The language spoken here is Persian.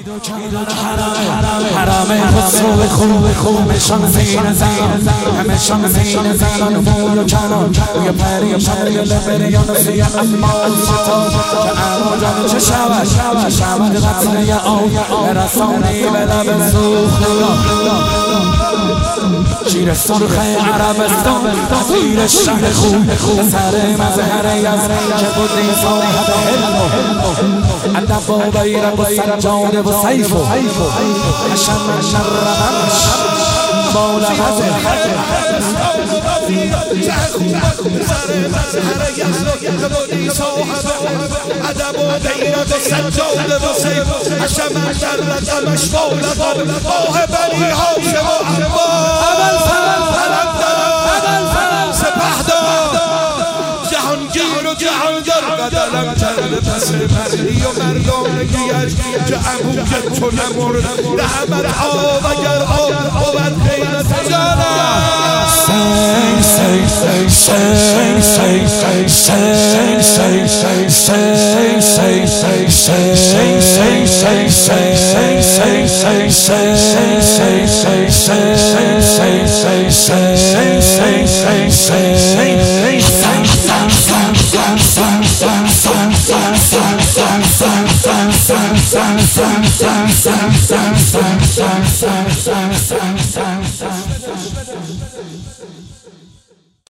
حرم خسرو خوب همشان زین زن همشان زین زنان موی و کنان روی پریشان لبریان سیه اما شتاب که اماجان چه شود قطعه آی برسانی به لب سوخت شیر سرخ عربستان زیر شهر خوب سر مظهر یزد که بودی صاحب علم ادب و بیرق و سجاده و سیف و حشم شرمش بالا غزل سر مظهر یزد که بودی صاحب ادب و بیرق و سجاده و سیف حشم شرمش بالا غزل ماه بنی هاشم و عباس قدرم کرده پس مردی و مردانگیش که عموی تو نمرد رحمت آب اگر آب بود غیرت جانم Sun